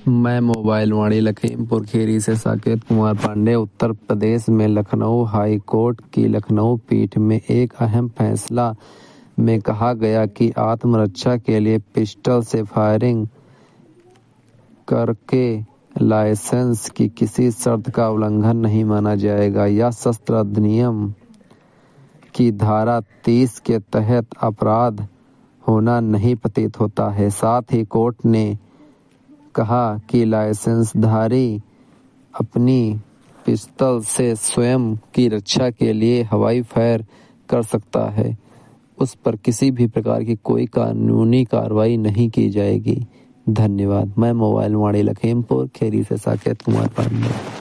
मैं मोबाइल वाणी लखीमपुर खीरी से साकेत कुमार पांडे। उत्तर प्रदेश में लखनऊ हाई कोर्ट की लखनऊ पीठ में एक अहम फैसला में कहा गया कि आत्मरक्षा के लिए पिस्टल से फायरिंग करके लाइसेंस की किसी शर्त का उल्लंघन नहीं माना जाएगा। यह शस्त्र अधिनियम की धारा 30 के तहत अपराध होना नहीं प्रतीत होता है। साथ ही कोर्ट ने कहा कि लाइसेंसधारी अपनी पिस्तौल से स्वयं की रक्षा के लिए हवाई फायर कर सकता है। उस पर किसी भी प्रकार की कोई कानूनी कार्रवाई नहीं की जाएगी। धन्यवाद। मैं मोबाइल वाणी लखीमपुर खीरी से साकेत कुमार पांडे।